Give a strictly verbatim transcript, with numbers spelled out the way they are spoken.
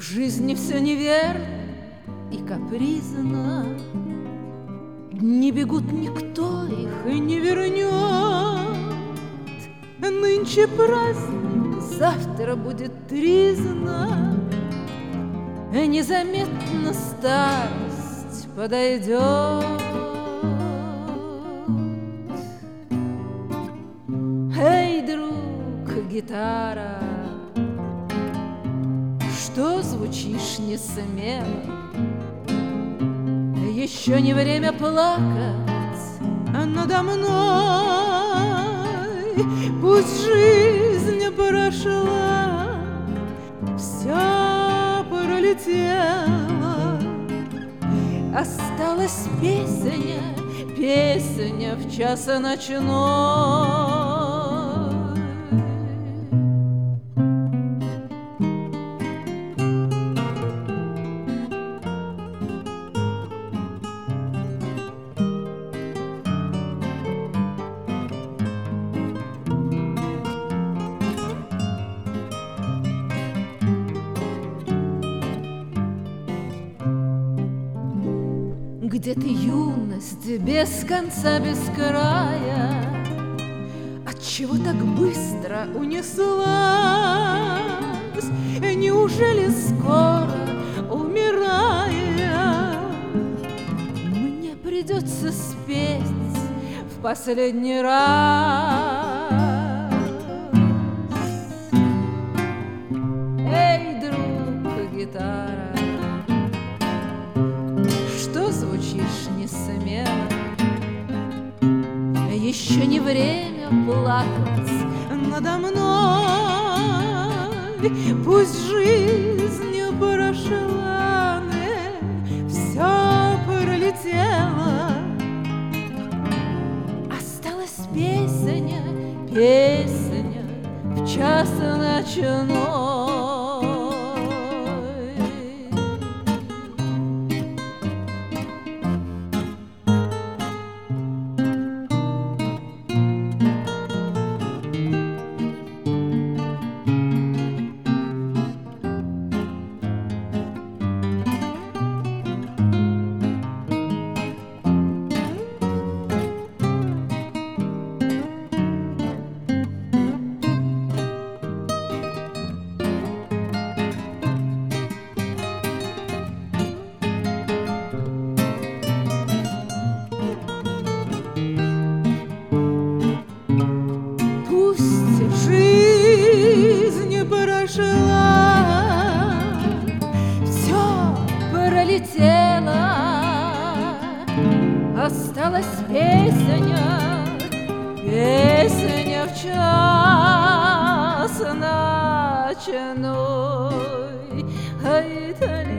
жизни все неверно и капризно. Не бегут, никто их и не вернет. Нынче праздник, завтра будет тризна. Незаметно старость подойдет. Эй, друг, гитара, что звучишь не смело? Еще не время плакать надо мной. Пусть жизнь прошла, все пролетело. Осталась песня, песня в час ночной. Где ты, юность, без конца, без края? Отчего так быстро унеслась? Неужели скоро, умирая, мне придется спеть в последний раз? Эй, друг, гитара, что звучишь не смело? Еще не время плакать надо мной. Пусть жизнь прошла, все пролетело. Осталась песня, песня в час ночной. Все пролетело, осталась песня, песня в час ночной. Ай,